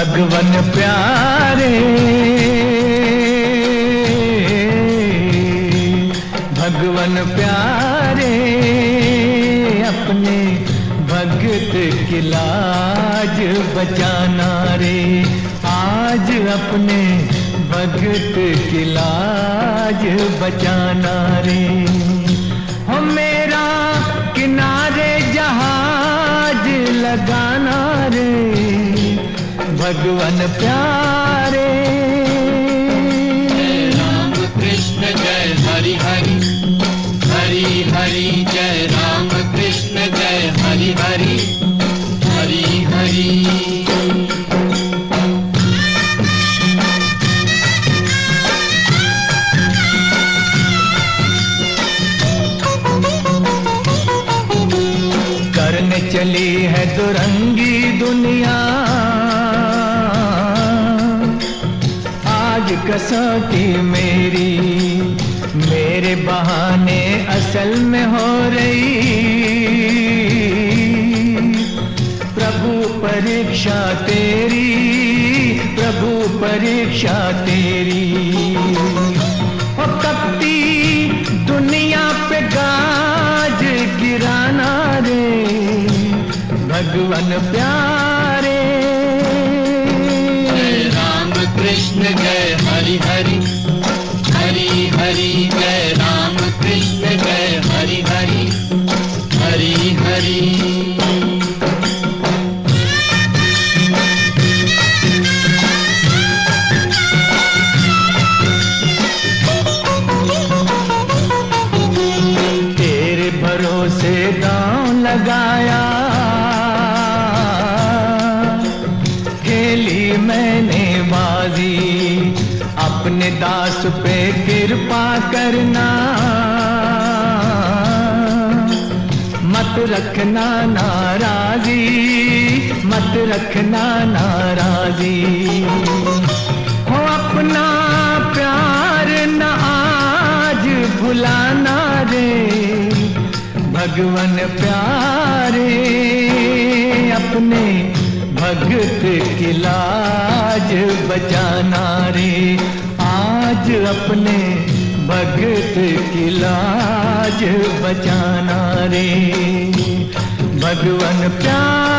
भगवन प्यारे, भगवन प्यारे, अपने भगत की लाज बचाना रे। आज अपने भगत की लाज बचाना रे। हो मेरा किनारे जहाज लगाना रे, भगवन प्यारे। जय राम कृष्ण जय हरि हरि, हरि हरि जय राम कृष्ण जय हरि हरि, हरि हरि। करने चली है दुरंगी दुनिया, आज कसौटी मेरी, मेरे बहाने असल में हो रही। प्रभु परीक्षा तेरी, प्रभु परीक्षा तेरी। ओ कपटी दुनिया पे गाज गिराना रे, भगवन प्यारे। जय राम कृष्ण जय हरि हरि, हरि हरि जय राम कृष्ण जय हरि हरि, हरि हरि। तेरे भरोसे दांव लगाया, खेली मैंने बाजी। अपने दास पे कृपा करना, मत रखना नाराजी, मत रखना नाराजी। हो अपना प्यार न आज भुलाना रे, भगवन प्यारे। अपने भगत की लाज बचाना रे, आज अपने भगत की लाज बचाना रे, भगवन प्यारे।